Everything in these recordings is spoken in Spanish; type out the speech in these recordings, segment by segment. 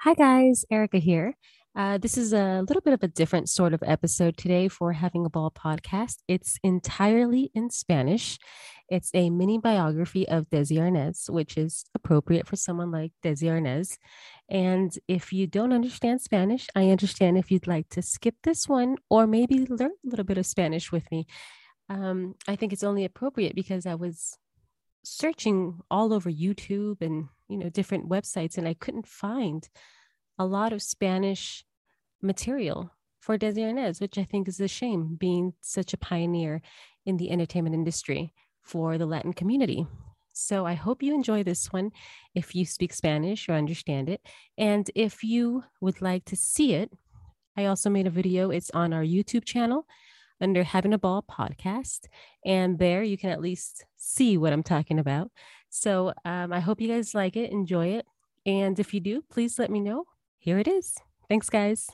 Hi, guys. Erica here. This is a little bit of a different sort of episode today for Having a Ball podcast. It's entirely in Spanish. It's a mini biography of Desi Arnaz, which is appropriate for someone like Desi Arnaz. And if you don't understand Spanish, I understand if you'd like to skip this one or maybe learn a little bit of Spanish with me. I think it's only appropriate because I was searching all over YouTube and different websites, and I couldn't find a lot of Spanish material for Desi Arnaz, which I think is a shame, being such a pioneer in the entertainment industry for the Latin community. So I hope you enjoy this one if you speak Spanish or understand it. And if you would like to see it, I also made a video. It's on our YouTube channel under Having a Ball podcast. And there you can at least see what I'm talking about. So I hope you guys like it, enjoy it. And if you do, please let me know. Here it is. Thanks, guys.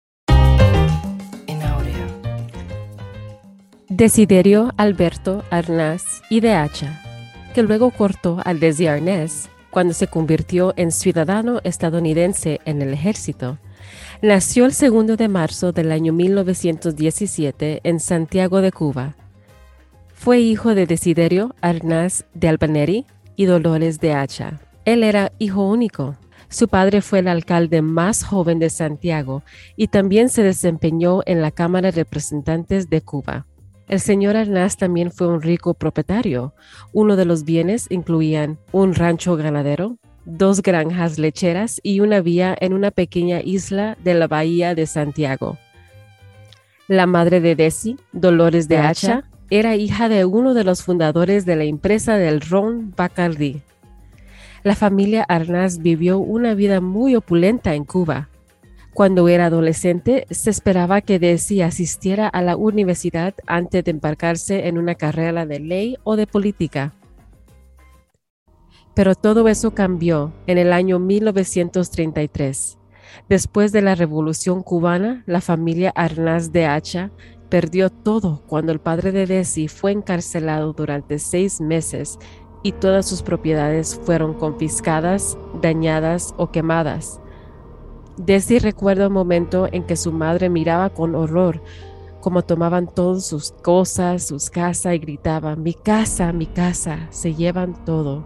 Desiderio Alberto Arnaz y de Hacha, que luego cortó al Desi Arnaz cuando se convirtió en ciudadano estadounidense en el ejército. Nació el 2 de marzo del año 1917 en Santiago de Cuba. Fue hijo de Desiderio Arnaz de Albaneri y Dolores de Hacha. Él era hijo único. Su padre fue el alcalde más joven de Santiago y también se desempeñó en la Cámara de Representantes de Cuba. El señor Arnaz también fue un rico propietario. Uno de los bienes incluían un rancho ganadero, 2 granjas lecheras y una vía en una pequeña isla de la bahía de Santiago. La madre de Desi, Dolores de Hacha, era hija de uno de los fundadores de la empresa del ron Bacardí. La familia Arnaz vivió una vida muy opulenta en Cuba. Cuando era adolescente, se esperaba que Desi asistiera a la universidad antes de embarcarse en una carrera de ley o de política. Pero todo eso cambió en el año 1933. Después de la Revolución Cubana, la familia Arnaz de Hacha perdió todo cuando el padre de Desi fue encarcelado durante 6 meses y todas sus propiedades fueron confiscadas, dañadas o quemadas. Desi recuerda un momento en que su madre miraba con horror cómo tomaban todas sus cosas, sus casas y gritaban: mi casa, se llevan todo.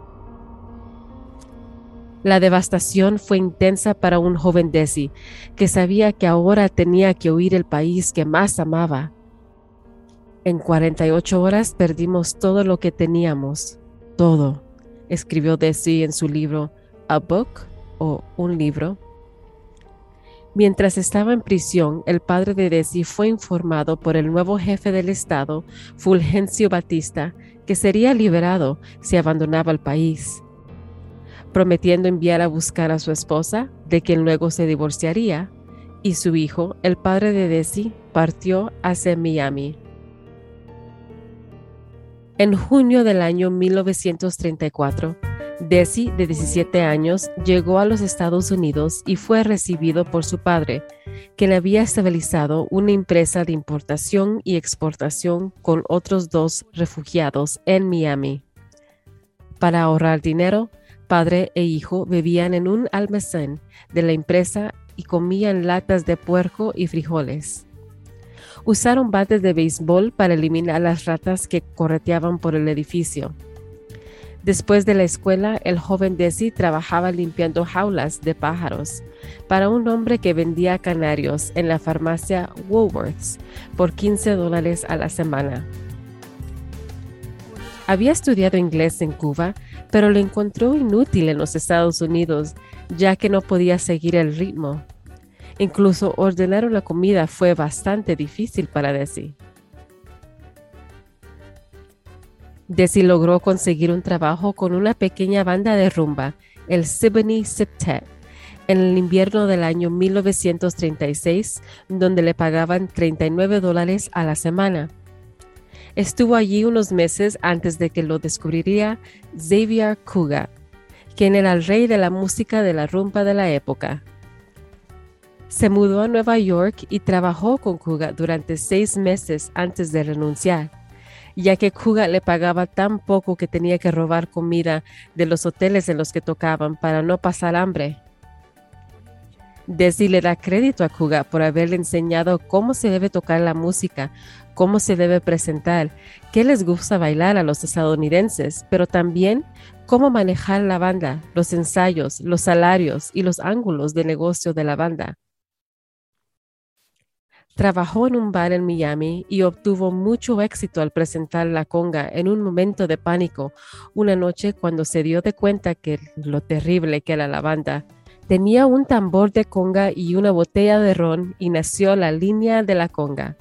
La devastación fue intensa para un joven Desi, que sabía que ahora tenía que huir del país que más amaba. En 48 horas perdimos todo lo que teníamos, todo, escribió Desi en su libro A Book, o Un libro. Mientras estaba en prisión, el padre de Desi fue informado por el nuevo jefe del Estado, Fulgencio Batista, que sería liberado si abandonaba el país, prometiendo enviar a buscar a su esposa, de quien luego se divorciaría, y su hijo, el padre de Desi, partió hacia Miami. En junio del año 1934, Desi, de 17 años, llegó a los Estados Unidos y fue recibido por su padre, quien había estabilizado una empresa de importación y exportación con otros 2 refugiados en Miami. Para ahorrar dinero, padre e hijo vivían en un almacén de la empresa y comían latas de puerco y frijoles. Usaron bates de béisbol para eliminar las ratas que correteaban por el edificio. Después de la escuela, el joven Desi trabajaba limpiando jaulas de pájaros para un hombre que vendía canarios en la farmacia Woolworths por $15 a la semana. Había estudiado inglés en Cuba, pero lo encontró inútil en los Estados Unidos, ya que no podía seguir el ritmo. Incluso ordenar una comida fue bastante difícil para Desi. Desi logró conseguir un trabajo con una pequeña banda de rumba, el Symphony Septet, en el invierno del año 1936, donde le pagaban $39 a la semana. Estuvo allí unos meses antes de que lo descubriría Xavier Cugat, quien era el rey de la música de la rumba de la época. Se mudó a Nueva York y trabajó con Cugat durante 6 meses antes de renunciar, ya que Cugat le pagaba tan poco que tenía que robar comida de los hoteles en los que tocaban para no pasar hambre. Desi le da crédito a Kuga por haberle enseñado cómo se debe tocar la música, cómo se debe presentar, qué les gusta bailar a los estadounidenses, pero también cómo manejar la banda, los ensayos, los salarios y los ángulos de negocio de la banda. Trabajó en un bar en Miami y obtuvo mucho éxito al presentar la conga en un momento de pánico, una noche cuando se dio de cuenta que lo terrible que era la banda. Tenía un tambor de conga y una botella de ron y nació la línea de la conga.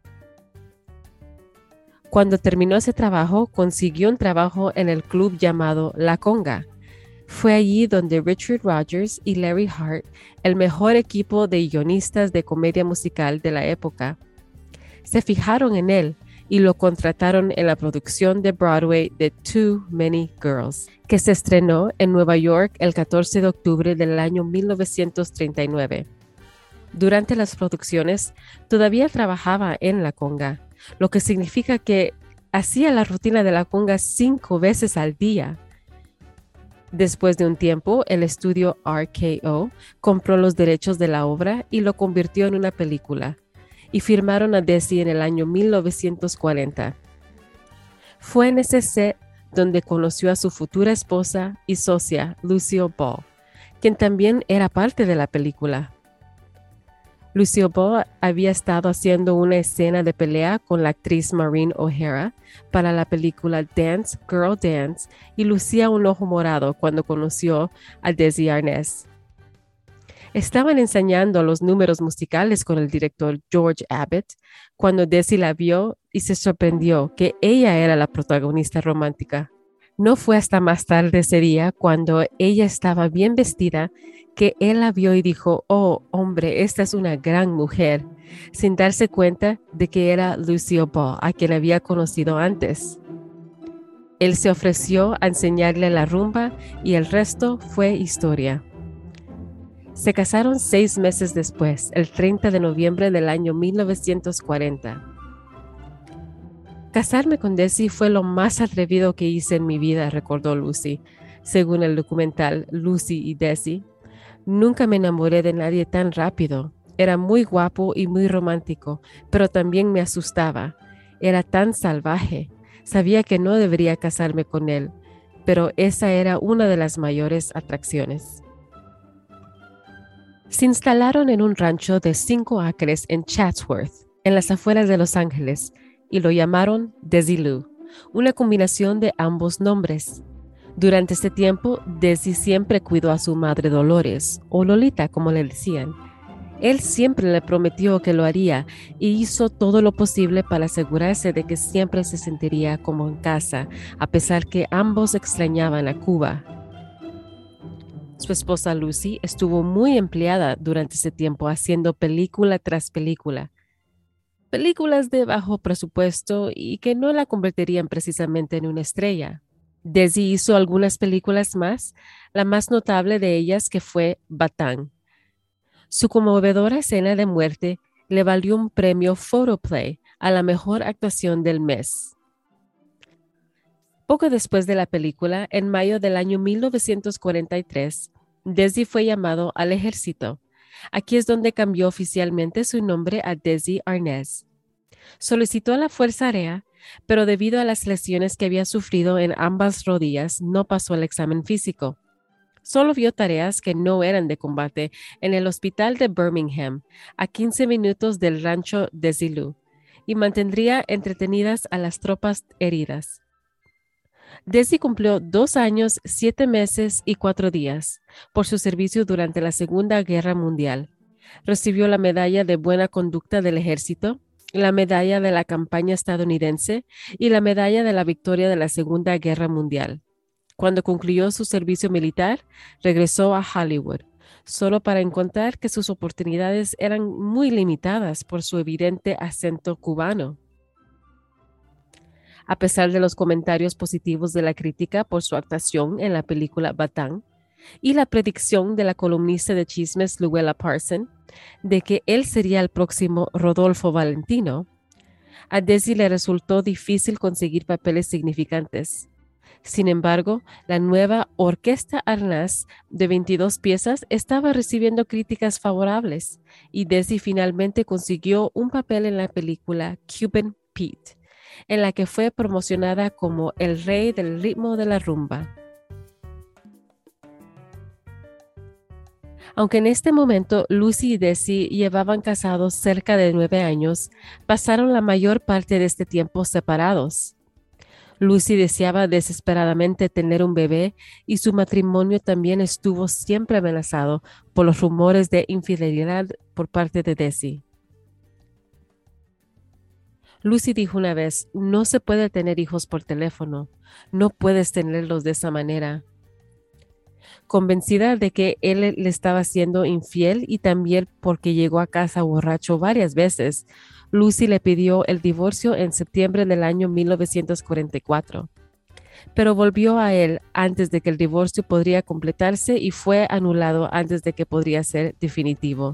Cuando terminó ese trabajo, consiguió un trabajo en el club llamado La Conga. Fue allí donde Richard Rodgers y Larry Hart, el mejor equipo de guionistas de comedia musical de la época, se fijaron en él y lo contrataron en la producción de Broadway de Too Many Girls, que se estrenó en Nueva York el 14 de octubre del año 1939. Durante las producciones, todavía trabajaba en la conga, lo que significa que hacía la rutina de la conga 5 veces al día. Después de un tiempo, el estudio RKO compró los derechos de la obra y lo convirtió en una película, y firmaron a Desi en el año 1940. Fue en ese set donde conoció a su futura esposa y socia, Lucille Ball, quien también era parte de la película. Lucille Ball había estado haciendo una escena de pelea con la actriz Maureen O'Hara para la película Dance, Girl Dance y lucía un ojo morado cuando conoció a Desi Arnaz. Estaban ensayando los números musicales con el director George Abbott cuando Desi la vio y se sorprendió que ella era la protagonista romántica. No fue hasta más tarde ese día, cuando ella estaba bien vestida, que él la vio y dijo: «Oh, hombre, esta es una gran mujer», sin darse cuenta de que era Lucille Ball, a quien había conocido antes. Él se ofreció a enseñarle la rumba y el resto fue historia. Se casaron 6 meses después, el 30 de noviembre del año 1940. Casarme con Desi fue lo más atrevido que hice en mi vida, recordó Lucy, según el documental Lucy y Desi. Nunca me enamoré de nadie tan rápido. Era muy guapo y muy romántico, pero también me asustaba. Era tan salvaje. Sabía que no debería casarme con él, pero esa era una de las mayores atracciones. Se instalaron en un rancho de 5 acres en Chatsworth, en las afueras de Los Ángeles, y lo llamaron Desilu, una combinación de ambos nombres. Durante este tiempo, Desi siempre cuidó a su madre Dolores, o Lolita como le decían. Él siempre le prometió que lo haría y hizo todo lo posible para asegurarse de que siempre se sentiría como en casa, a pesar que ambos extrañaban a Cuba. Su esposa Lucy estuvo muy empleada durante ese tiempo haciendo película tras película. Películas de bajo presupuesto y que no la convertirían precisamente en una estrella. Desi hizo algunas películas más, la más notable de ellas que fue Batán. Su conmovedora escena de muerte le valió un premio Photoplay a la mejor actuación del mes. Poco después de la película, en mayo del año 1943, Desi fue llamado al ejército. Aquí es donde cambió oficialmente su nombre a Desi Arnaz. Solicitó a la Fuerza Aérea, pero debido a las lesiones que había sufrido en ambas rodillas, no pasó el examen físico. Solo vio tareas que no eran de combate en el hospital de Birmingham, a 15 minutos del rancho Desilu, y mantendría entretenidas a las tropas heridas. Desi cumplió 2 años, 7 meses y 4 días por su servicio durante la Segunda Guerra Mundial. Recibió la Medalla de Buena Conducta del Ejército, la Medalla de la Campaña Estadounidense y la Medalla de la Victoria de la Segunda Guerra Mundial. Cuando concluyó su servicio militar, regresó a Hollywood, solo para encontrar que sus oportunidades eran muy limitadas por su evidente acento cubano. A pesar de los comentarios positivos de la crítica por su actuación en la película Batán y la predicción de la columnista de chismes Luella Parson de que él sería el próximo Rodolfo Valentino, a Desi le resultó difícil conseguir papeles significantes. Sin embargo, la nueva Orquesta Arnaz de 22 piezas estaba recibiendo críticas favorables y Desi finalmente consiguió un papel en la película Cuban Pete, en la que fue promocionada como el rey del ritmo de la rumba. Aunque en este momento Lucy y Desi llevaban casados cerca de 9 años, pasaron la mayor parte de este tiempo separados. Lucy deseaba desesperadamente tener un bebé y su matrimonio también estuvo siempre amenazado por los rumores de infidelidad por parte de Desi. Lucy dijo una vez, no se puede tener hijos por teléfono, no puedes tenerlos de esa manera. Convencida de que él le estaba siendo infiel y también porque llegó a casa borracho varias veces, Lucy le pidió el divorcio en septiembre del año 1944. Pero volvió a él antes de que el divorcio podría completarse y fue anulado antes de que podría ser definitivo.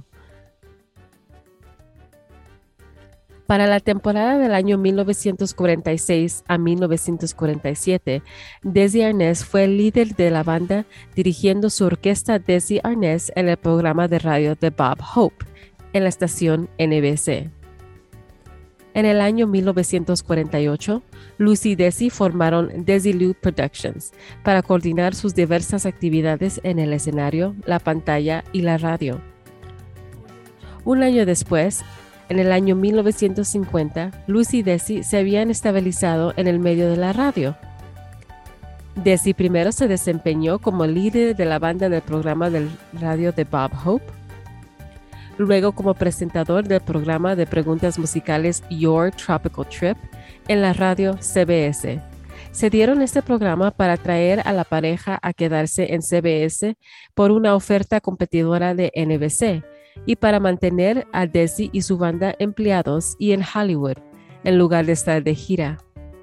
Para la temporada del año 1946 a 1947, Desi Arnaz fue el líder de la banda dirigiendo su orquesta Desi Arnaz en el programa de radio de Bob Hope en la estación NBC. En el año 1948, Lucy y Desi formaron Desilu Productions para coordinar sus diversas actividades en el escenario, la pantalla y la radio. Un año después, en el año 1950, Lucy y Desi se habían estabilizado en el medio de la radio. Desi primero se desempeñó como líder de la banda del programa del radio de Bob Hope, luego como presentador del programa de preguntas musicales Your Tropical Trip en la radio CBS. Se dieron este programa para atraer a la pareja a quedarse en CBS por una oferta competidora de NBC y para mantener a Desi y su banda empleados y en Hollywood, en lugar de estar de gira.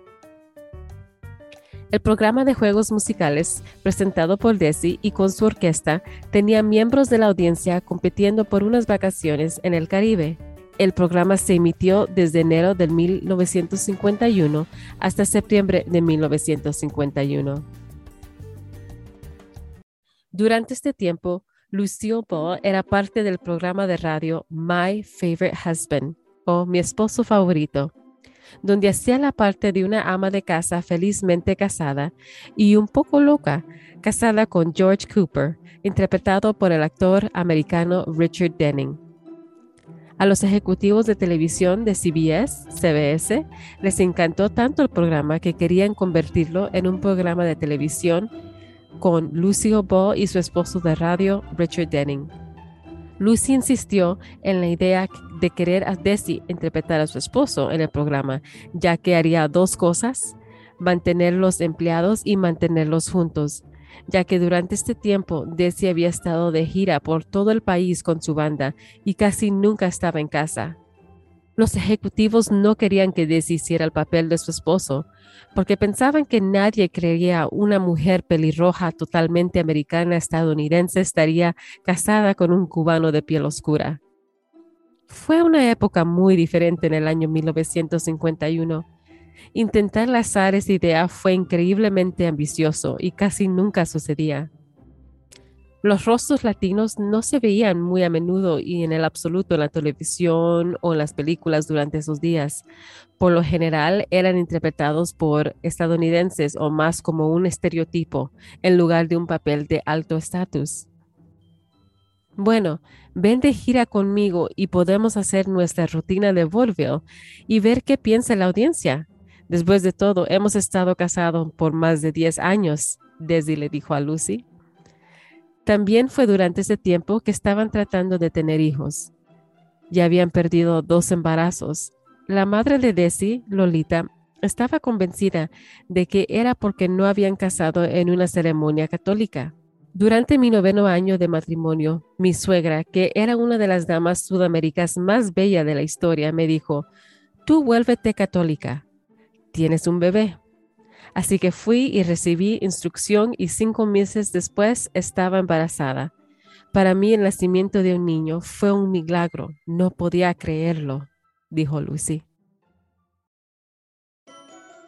El programa de juegos musicales, presentado por Desi y con su orquesta, tenía miembros de la audiencia compitiendo por unas vacaciones en el Caribe. El programa se emitió desde enero de 1951 hasta septiembre de 1951. Durante este tiempo, Lucille Ball era parte del programa de radio My Favorite Husband, o Mi Esposo Favorito, donde hacía la parte de una ama de casa felizmente casada y un poco loca, casada con George Cooper, interpretado por el actor americano Richard Denning. A los ejecutivos de televisión de CBS les encantó tanto el programa que querían convertirlo en un programa de televisión con Lucille Ball y su esposo de radio, Richard Denning. Lucy insistió en la idea de querer a Desi interpretar a su esposo en el programa, ya que haría dos cosas: mantenerlos empleados y mantenerlos juntos, ya que durante este tiempo Desi había estado de gira por todo el país con su banda y casi nunca estaba en casa. Los ejecutivos no querían que Desi hiciera el papel de su esposo, porque pensaban que nadie creería una mujer pelirroja totalmente americana estadounidense estaría casada con un cubano de piel oscura. Fue una época muy diferente en el año 1951. Intentar lanzar esa idea fue increíblemente ambicioso y casi nunca sucedía. Los rostros latinos no se veían muy a menudo y en el absoluto en la televisión o en las películas durante esos días. Por lo general eran interpretados por estadounidenses o más como un estereotipo en lugar de un papel de alto estatus. Bueno, ven de gira conmigo y podemos hacer nuestra rutina de vaudeville y ver qué piensa la audiencia. Después de todo, hemos estado casados por más de 10 años, Desi le dijo a Lucy. También fue durante ese tiempo que estaban tratando de tener hijos. Ya habían perdido 2 embarazos. La madre de Desi, Lolita, estaba convencida de que era porque no habían casado en una ceremonia católica. Durante mi 9º año de matrimonio, mi suegra, que era una de las damas sudamericanas más bellas de la historia, me dijo: «Tú vuélvete católica. Tienes un bebé». Así que fui y recibí instrucción y 5 meses después estaba embarazada. Para mí el nacimiento de un niño fue un milagro. No podía creerlo, dijo Lucy.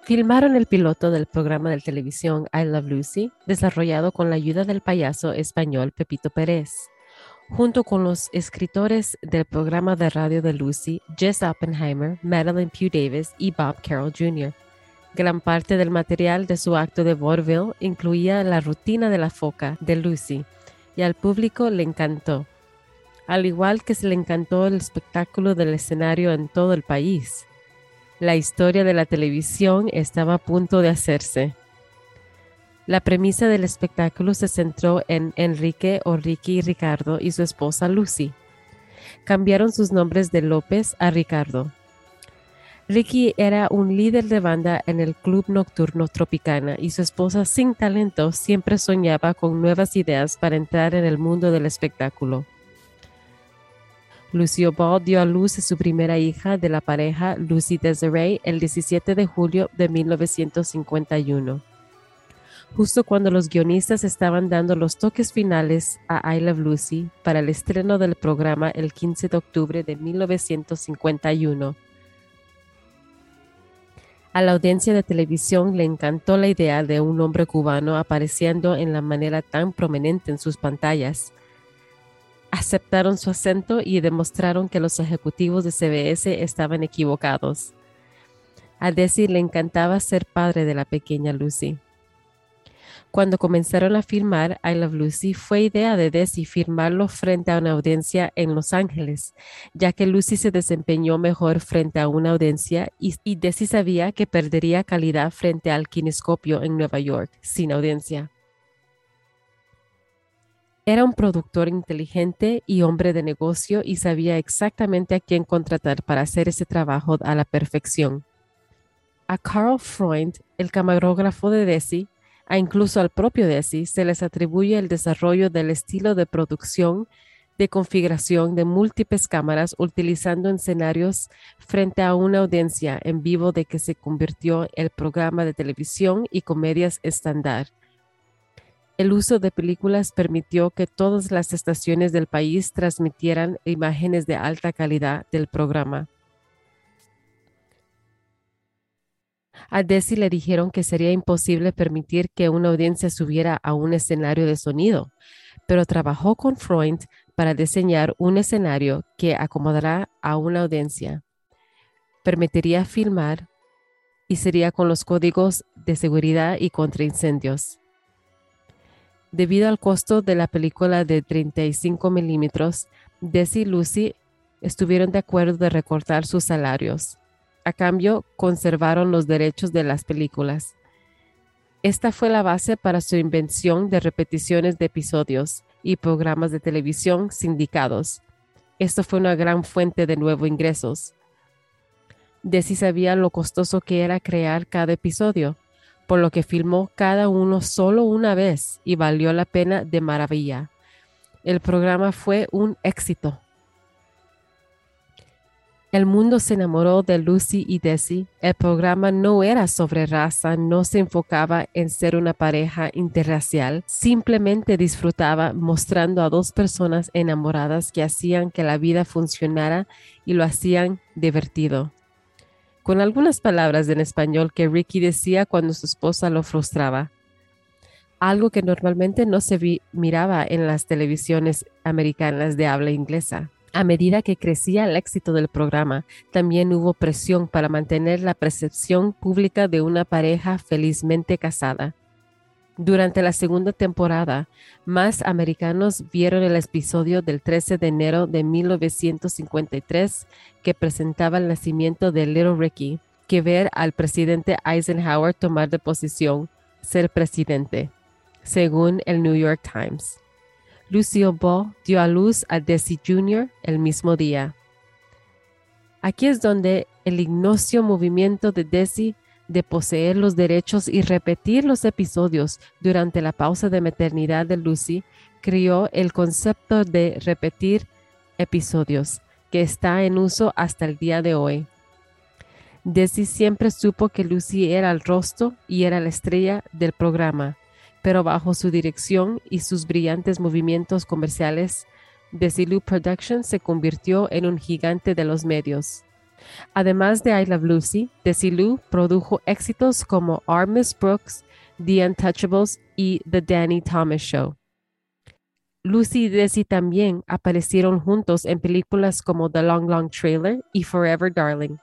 Filmaron el piloto del programa de televisión I Love Lucy, desarrollado con la ayuda del payaso español Pepito Pérez, junto con los escritores del programa de radio de Lucy, Jess Oppenheimer, Madeline Pugh Davis y Bob Carroll Jr. Gran parte del material de su acto de vaudeville incluía la rutina de la foca de Lucy, y al público le encantó, al igual que se le encantó el espectáculo del escenario en todo el país. La historia de la televisión estaba a punto de hacerse. La premisa del espectáculo se centró en Enrique o Ricky Ricardo y su esposa Lucy. Cambiaron sus nombres de López a Ricardo. Ricky era un líder de banda en el club nocturno Tropicana y su esposa sin talento siempre soñaba con nuevas ideas para entrar en el mundo del espectáculo. Lucille Ball dio a luz a su primera hija de la pareja Lucy Desiree el 17 de julio de 1951. Justo cuando los guionistas estaban dando los toques finales a I Love Lucy para el estreno del programa el 15 de octubre de 1951. A la audiencia de televisión le encantó la idea de un hombre cubano apareciendo en la manera tan prominente en sus pantallas. Aceptaron su acento y demostraron que los ejecutivos de CBS estaban equivocados. A Desi le encantaba ser padre de la pequeña Lucy. Cuando comenzaron a filmar I Love Lucy, fue idea de Desi filmarlo frente a una audiencia en Los Ángeles, ya que Lucy se desempeñó mejor frente a una audiencia y Desi sabía que perdería calidad frente al kinescopio en Nueva York, sin audiencia. Era un productor inteligente y hombre de negocio y sabía exactamente a quién contratar para hacer ese trabajo a la perfección. A Carl Freund, el camarógrafo de Desi, incluso al propio Desi, se les atribuye el desarrollo del estilo de producción de configuración de múltiples cámaras utilizando escenarios frente a una audiencia en vivo de que se convirtió el programa de televisión y comedias estándar. El uso de películas permitió que todas las estaciones del país transmitieran imágenes de alta calidad del programa. A Desi le dijeron que sería imposible permitir que una audiencia subiera a un escenario de sonido, pero trabajó con Freund para diseñar un escenario que acomodará a una audiencia, permitiría filmar y sería con los códigos de seguridad y contra incendios. Debido al costo de la película de 35 milímetros, Desi y Lucy estuvieron de acuerdo de recortar sus salarios. A cambio, conservaron los derechos de las películas. Esta fue la base para su invención de repeticiones de episodios y programas de televisión sindicados. Esto fue una gran fuente de nuevos ingresos. Desi sabía lo costoso que era crear cada episodio, por lo que filmó cada uno solo una vez y valió la pena de maravilla. El programa fue un éxito. El mundo se enamoró de Lucy y Desi. El programa no era sobre raza, no se enfocaba en ser una pareja interracial, simplemente disfrutaba mostrando a dos personas enamoradas que hacían que la vida funcionara y lo hacían divertido. Con algunas palabras en español que Ricky decía cuando su esposa lo frustraba. Algo que normalmente no se miraba en las televisiones americanas de habla inglesa. A medida que crecía el éxito del programa, también hubo presión para mantener la percepción pública de una pareja felizmente casada. Durante la segunda temporada, más americanos vieron el episodio del 13 de enero de 1953 que presentaba el nacimiento de Little Ricky, que ver al presidente Eisenhower tomar de posición, ser presidente, según el New York Times. Lucille Ball dio a luz a Desi Jr. el mismo día. Aquí es donde el ignocio movimiento de Desi de poseer los derechos y repetir los episodios durante la pausa de maternidad de Lucy creó el concepto de repetir episodios, que está en uso hasta el día de hoy. Desi siempre supo que Lucy era el rostro y era la estrella del programa, pero bajo su dirección y sus brillantes movimientos comerciales, Desilu Productions se convirtió en un gigante de los medios. Además de I Love Lucy, Desilu produjo éxitos como Our Miss Brooks, The Untouchables y The Danny Thomas Show. Lucy y Desi también aparecieron juntos en películas como The Long Long Trailer y Forever Darling.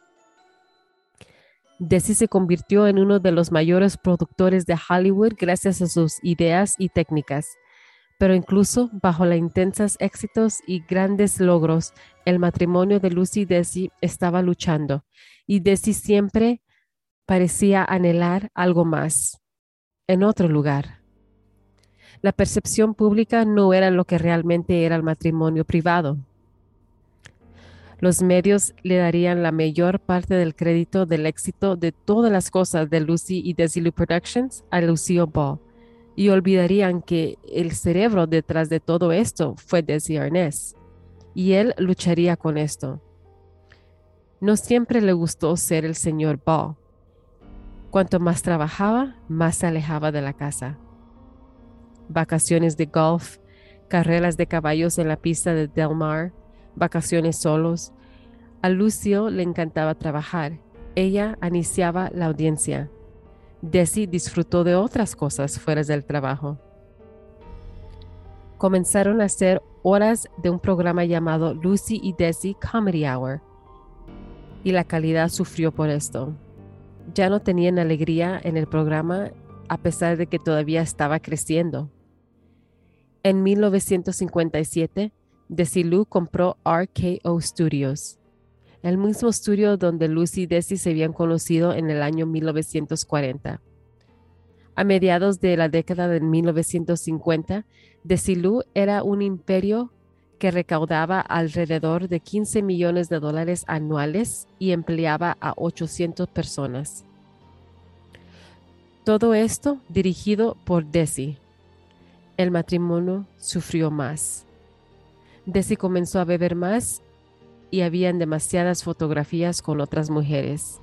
Desi se convirtió en uno de los mayores productores de Hollywood gracias a sus ideas y técnicas. Pero incluso bajo los intensos éxitos y grandes logros, el matrimonio de Lucy y Desi estaba luchando, y Desi siempre parecía anhelar algo más, en otro lugar. La percepción pública no era lo que realmente era el matrimonio privado. Los medios le darían la mayor parte del crédito del éxito de todas las cosas de Lucy y Desilu Productions a Lucille Ball, y olvidarían que el cerebro detrás de todo esto fue Desi Arnaz, y él lucharía con esto. No siempre le gustó ser el señor Ball. Cuanto más trabajaba, más se alejaba de la casa. Vacaciones de golf, carreras de caballos en la pista de Del Mar, vacaciones solos. A Lucio le encantaba trabajar. Ella aniciaba la audiencia. Desi disfrutó de otras cosas fuera del trabajo. Comenzaron a hacer horas de un programa llamado Lucy y Desi Comedy Hour, y la calidad sufrió por esto. Ya no tenían alegría en el programa a pesar de que todavía estaba creciendo. En 1957, Desilu compró RKO Studios, el mismo estudio donde Lucy y Desi se habían conocido en el año 1940. A mediados de la década de 1950, Desilu era un imperio que recaudaba alrededor de $15 millones anuales y empleaba a 800 personas. Todo esto dirigido por Desi. El matrimonio sufrió más. Desi comenzó a beber más y habían demasiadas fotografías con otras mujeres.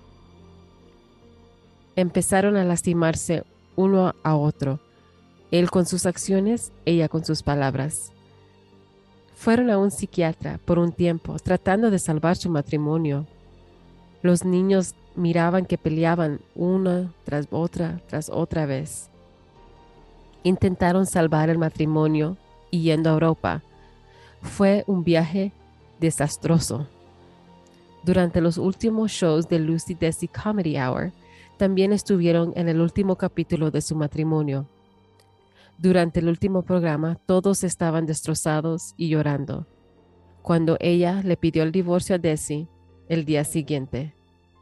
Empezaron a lastimarse uno a otro, él con sus acciones, ella con sus palabras. Fueron a un psiquiatra por un tiempo, tratando de salvar su matrimonio. Los niños miraban que peleaban una tras otra vez. Intentaron salvar el matrimonio y yendo a Europa. Fue un viaje desastroso. Durante los últimos shows de Lucy Desi Comedy Hour, también estuvieron en el último capítulo de su matrimonio. Durante el último programa, todos estaban destrozados y llorando, cuando ella le pidió el divorcio a Desi el día siguiente.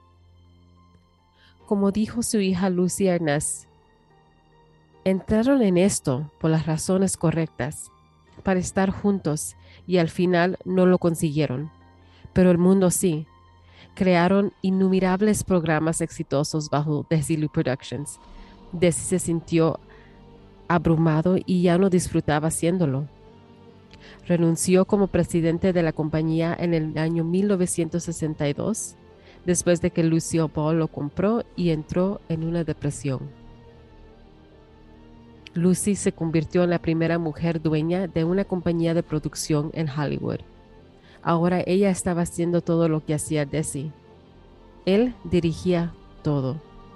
Como dijo su hija Lucy Arnaz, entraron en esto por las razones correctas, para estar juntos, y al final no lo consiguieron, pero el mundo sí. Crearon innumerables programas exitosos bajo Desilu Productions. Desi se sintió abrumado y ya no disfrutaba haciéndolo. Renunció como presidente de la compañía en el año 1962, después de que Lucille Ball lo compró, y entró en una depresión. Lucy se convirtió en la primera mujer dueña de una compañía de producción en Hollywood. Ahora ella estaba haciendo todo lo que hacía Desi. Él dirigía todo.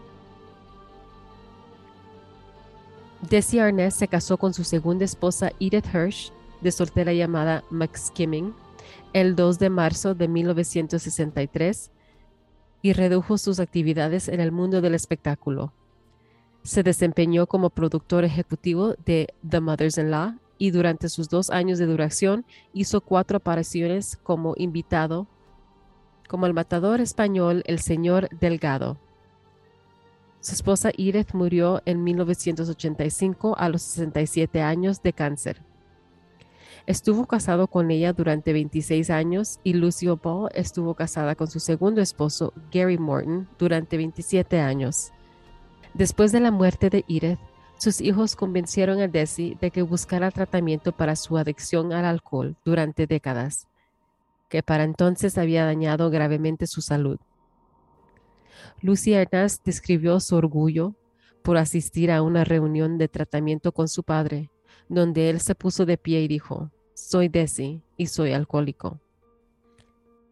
Desi Arnaz se casó con su segunda esposa Edith Hirsch, de soltera llamada McSkimming, el 2 de marzo de 1963, y redujo sus actividades en el mundo del espectáculo. Se desempeñó como productor ejecutivo de The Mothers-in-Law y durante sus 2 años de duración hizo 4 apariciones como invitado, como el matador español el señor Delgado. Su esposa Edith murió en 1985 a los 67 años de cáncer. Estuvo casado con ella durante 26 años y Lucille Ball estuvo casada con su segundo esposo, Gary Morton, durante 27 años. Después de la muerte de Edith, sus hijos convencieron a Desi de que buscara tratamiento para su adicción al alcohol durante décadas, que para entonces había dañado gravemente su salud. Lucy Arnaz describió su orgullo por asistir a una reunión de tratamiento con su padre, donde él se puso de pie y dijo: «Soy Desi y soy alcohólico».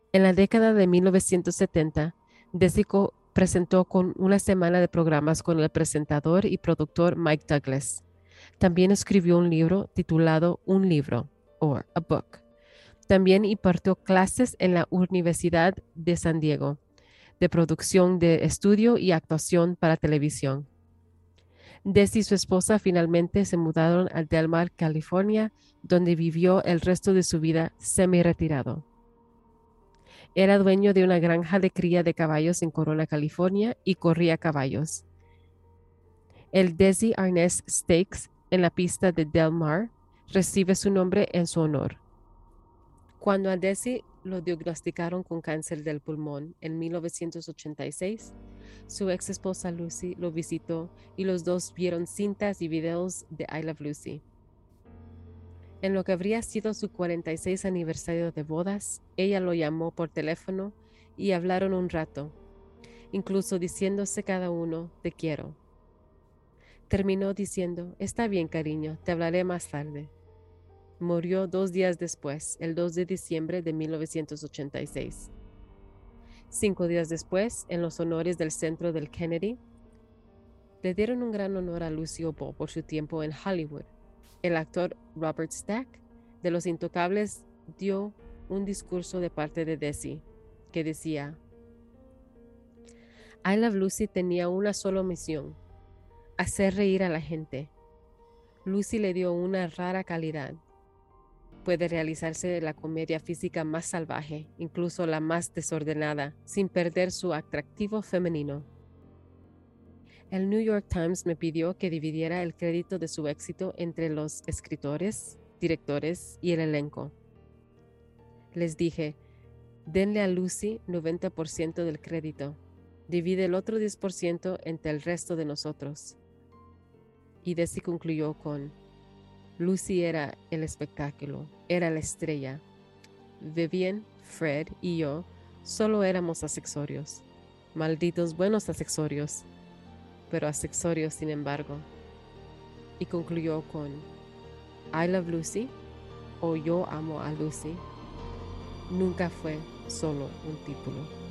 En la década de 1970, Desico presentó con una semana de programas con el presentador y productor Mike Douglas. También escribió un libro titulado Un libro, or a book. También impartió clases en la Universidad de San Diego, de producción de estudio y actuación para televisión. Desi y su esposa finalmente se mudaron a Del Mar, California, donde vivió el resto de su vida semi-retirado. Era dueño de una granja de cría de caballos en Corona, California, y corría caballos. El Desi Arnaz Stakes en la pista de Del Mar recibe su nombre en su honor. Cuando a Desi lo diagnosticaron con cáncer del pulmón en 1986, su ex esposa Lucy lo visitó y los dos vieron cintas y videos de I Love Lucy. En lo que habría sido su 46 aniversario de bodas, ella lo llamó por teléfono y hablaron un rato, incluso diciéndose cada uno, te quiero. Terminó diciendo, está bien, cariño, te hablaré más tarde. Murió 2 días después, el 2 de diciembre de 1986. 5 días después, en los honores del centro del Kennedy, le dieron un gran honor a Lucille Ball por su tiempo en Hollywood. El actor Robert Stack, de Los Intocables, dio un discurso de parte de Desi, que decía, I Love Lucy tenía una sola misión, hacer reír a la gente. Lucy le dio una rara calidad. Puede realizarse la comedia física más salvaje, incluso la más desordenada, sin perder su atractivo femenino. El New York Times me pidió que dividiera el crédito de su éxito entre los escritores, directores y el elenco. Les dije, denle a Lucy 90% del crédito, divide el otro 10% entre el resto de nosotros. Y Desi concluyó con, Lucy era el espectáculo, era la estrella. Vivian, Fred y yo solo éramos accesorios, malditos buenos accesorios, pero accesorios sin embargo. Y concluyó con I Love Lucy o Yo amo a Lucy. Nunca fue solo un título.